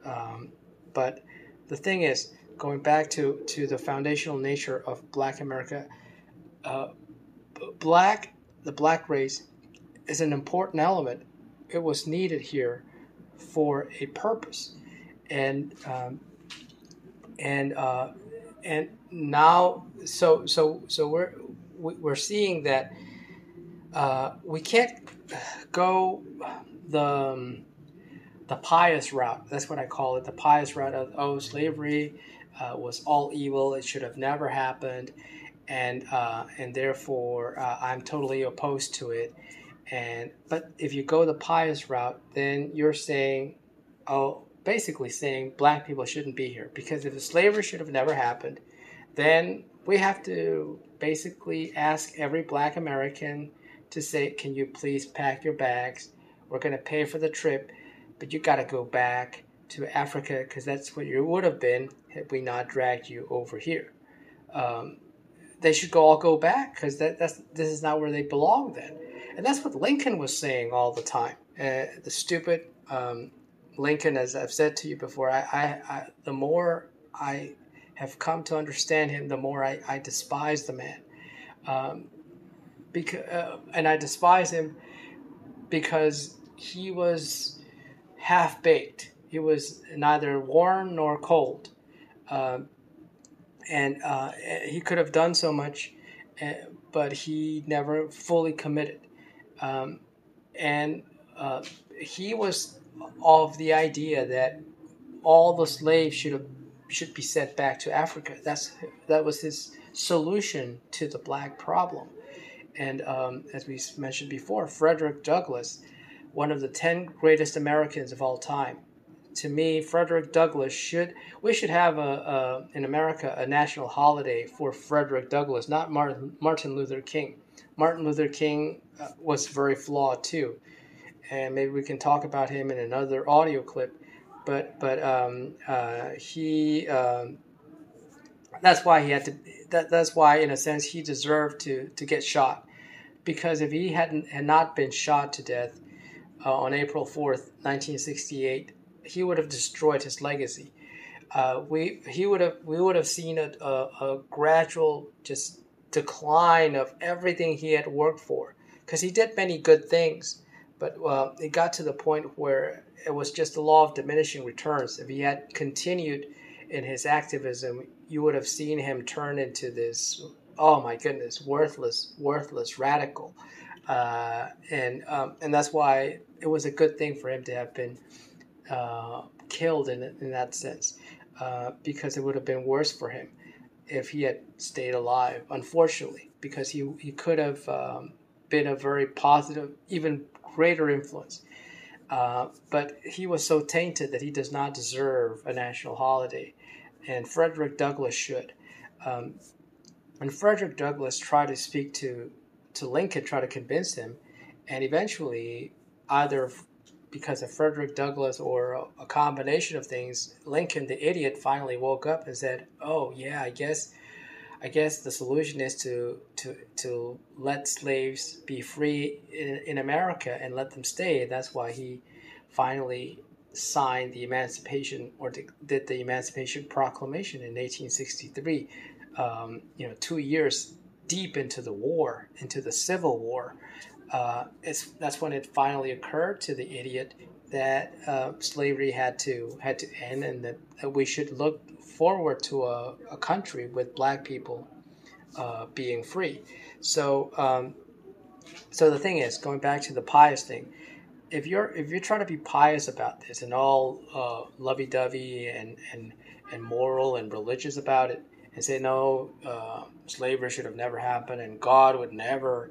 But the thing is, going back to the foundational nature of Black America, the Black race is an important element. It was needed here for a purpose, and and uh, and now so we're seeing that we can't go the the pious route. That's what I call it, the pious route of, oh, slavery was all evil. It should have never happened, and therefore I'm totally opposed to it. And but if you go the pious route, then you're saying, oh, basically saying black people shouldn't be here, because if the slavery should have never happened, then we have to basically ask every black American to say, can you please pack your bags? We're going to pay for the trip, but you got to go back to Africa, because that's what you would have been had we not dragged you over here. They should all go back, because this is not where they belong then. And that's what Lincoln was saying all the time. The stupid Lincoln, as I've said to you before, the more I have come to understand him, the more I despise the man. And I despise him because he was half-baked. He was neither warm nor cold. And he could have done so much, but he never fully committed. And he was of the idea that all the slaves should be sent back to Africa. That was his solution to the black problem. And as we mentioned before, Frederick Douglass, one of the 10 greatest Americans of all time. To me, Frederick Douglass we should have in America a national holiday for Frederick Douglass, not Martin Luther King. Martin Luther King was very flawed too, and maybe we can talk about him in another audio clip. But he that's why he had to. That's why, in a sense, he deserved to get shot, because if he had not been shot to death on April 4th, 1968, he would have destroyed his legacy. We would have seen a gradual just decline of everything he had worked for, because he did many good things, but it got to the point where it was just the law of diminishing returns. If he had continued in his activism, you would have seen him turn into this, oh my goodness, worthless radical, and that's why it was a good thing for him to have been killed in that sense, because it would have been worse for him if he had stayed alive, unfortunately, because he could have been a very positive, even greater influence. But he was so tainted that he does not deserve a national holiday, and Frederick Douglass should. And Frederick Douglass tried to speak to Lincoln, try to convince him, and eventually, either because of Frederick Douglass or a combination of things, Lincoln, the idiot, finally woke up and said, "Oh yeah, I guess the solution is to let slaves be free in America and let them stay." That's why he finally signed the Emancipation, or did the Emancipation Proclamation in 1863. 2 years deep into the war, into the Civil War. That's when it finally occurred to the idiot that slavery had to end, and that we should look forward to a country with black people being free. So the thing is, going back to the pious thing, if you're trying to be pious about this and all lovey-dovey and moral and religious about it, and say no, slavery should have never happened, and God would never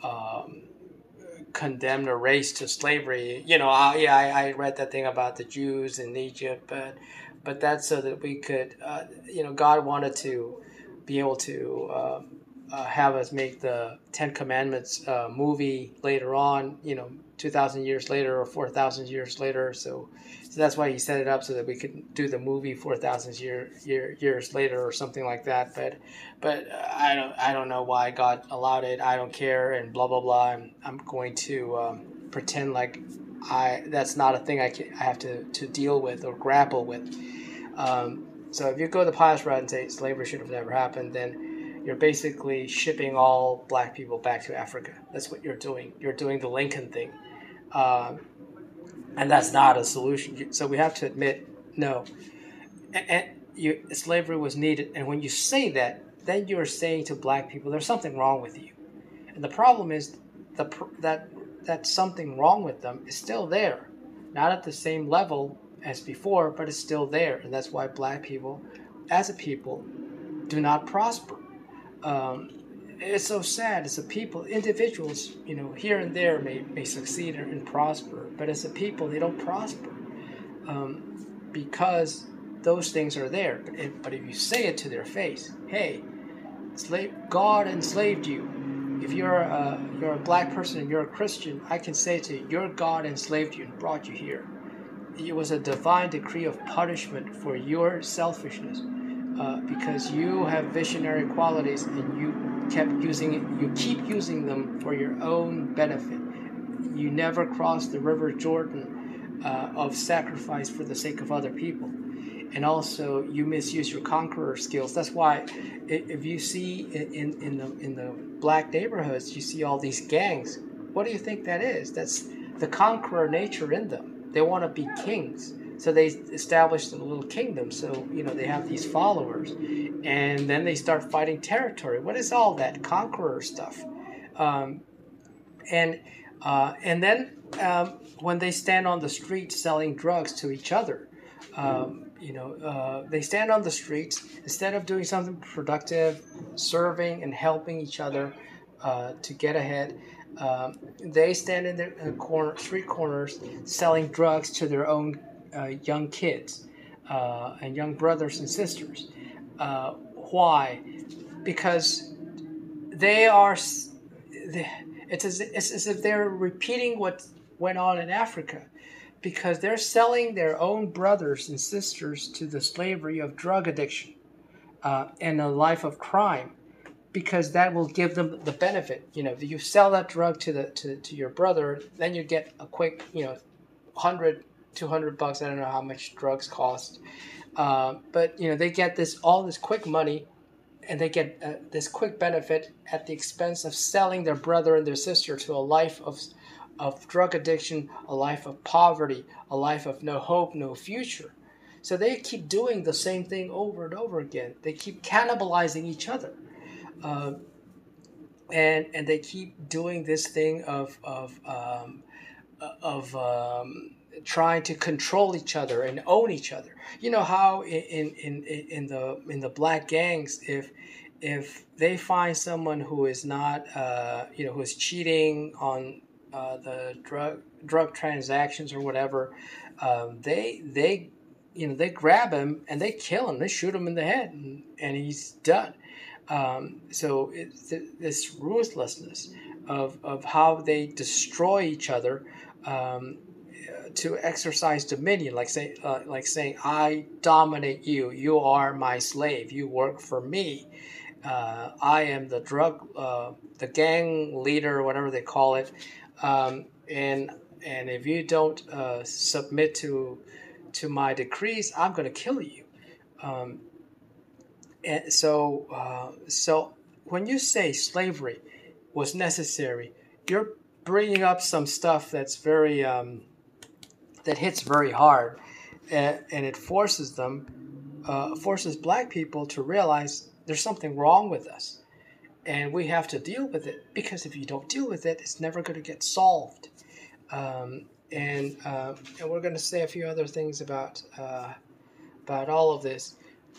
condemn a race to slavery. I read that thing about the Jews in Egypt, but that's so that we could, God wanted to be able to have us make the Ten Commandments movie later on, 2,000 years later or 4,000 years later. So that's why he set it up so that we could do the movie 4,000 years later or something like that. But I don't know why God allowed it. I don't care, and blah blah blah. I'm going to pretend like that's not a thing I have to deal with or grapple with. So if you go the pious route and say slavery should have never happened, then you're basically shipping all black people back to Africa. That's what you're doing. You're doing the Lincoln thing. And that's not a solution. So we have to admit, no. Slavery was needed. And when you say that, then you're saying to black people, there's something wrong with you. And the problem is that something wrong with them is still there. Not at the same level as before, but it's still there. And that's why black people, as a people, do not prosper. It's so sad. As a people, individuals, here and there may succeed and prosper, but as a people, they don't prosper because those things are there. But if you say it to their face, hey, God enslaved you. If you're a black person and you're a Christian, I can say to you, your God enslaved you and brought you here. It was a divine decree of punishment for your selfishness. Because you have visionary qualities and you keep using them for your own benefit. You never cross the River Jordan of sacrifice for the sake of other people. And also, you misuse your conqueror skills. That's why, if you see in the black neighborhoods, you see all these gangs. What do you think that is? That's the conqueror nature in them. They want to be kings. So they established a little kingdom. So, they have these followers. And then they start fighting territory. What is all that conqueror stuff? And then when they stand on the street selling drugs to each other, they stand on the streets instead of doing something productive, serving and helping each other to get ahead. They stand in the street corners selling drugs to their own young kids and young brothers and sisters. Why? Because it's as if they're repeating what went on in Africa, because they're selling their own brothers and sisters to the slavery of drug addiction and a life of crime, because that will give them the benefit. If you sell that drug to your brother, then you get a quick, $100, $200. I don't know how much drugs cost, but they get all this quick money, and they get this quick benefit at the expense of selling their brother and their sister to a life of drug addiction, a life of poverty, a life of no hope, no future. So they keep doing the same thing over and over again. They keep cannibalizing each other, and they keep doing this thing of trying to control each other and own each other. You know how in the black gangs, if they find someone who is not who is cheating on the drug transactions or whatever, they grab him and they kill him. They shoot him in the head, and he's done. So it's this ruthlessness of how they destroy each other to exercise dominion, like saying, I dominate you. You are my slave. You work for me. I am the gang leader, whatever they call it. And if you don't submit to my decrees, I'm going to kill you. And so when you say slavery was necessary, you're bringing up some stuff that's very that hits very hard, and it forces black people to realize there's something wrong with us, and we have to deal with it, because if you don't deal with it, it's never going to get solved. And we're going to say a few other things about all of this.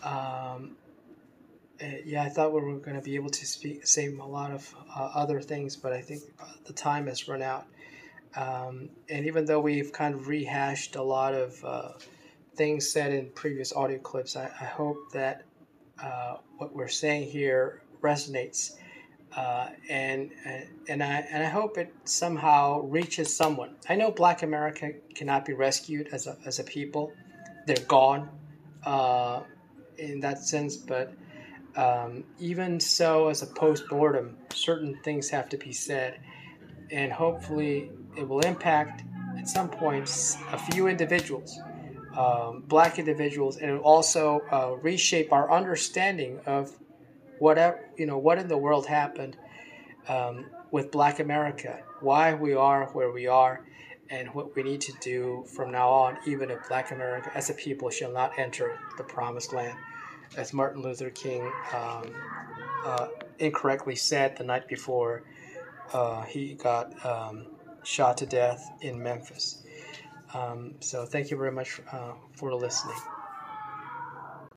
I thought we were going to be able to say a lot of other things, but I think the time has run out. And even though we've kind of rehashed a lot of things said in previous audio clips, I hope that what we're saying here resonates, and I hope it somehow reaches someone. I know Black America cannot be rescued as a people; they're gone in that sense. But even so, as a post-mortem, certain things have to be said, and hopefully it will impact at some points a few individuals, Black individuals, and it will also reshape our understanding of whatever, what in the world happened with Black America, why we are where we are, and what we need to do from now on, even if Black America as a people shall not enter the promised land, as Martin Luther King incorrectly said the night before he got shot to death in Memphis. So thank you very much for listening.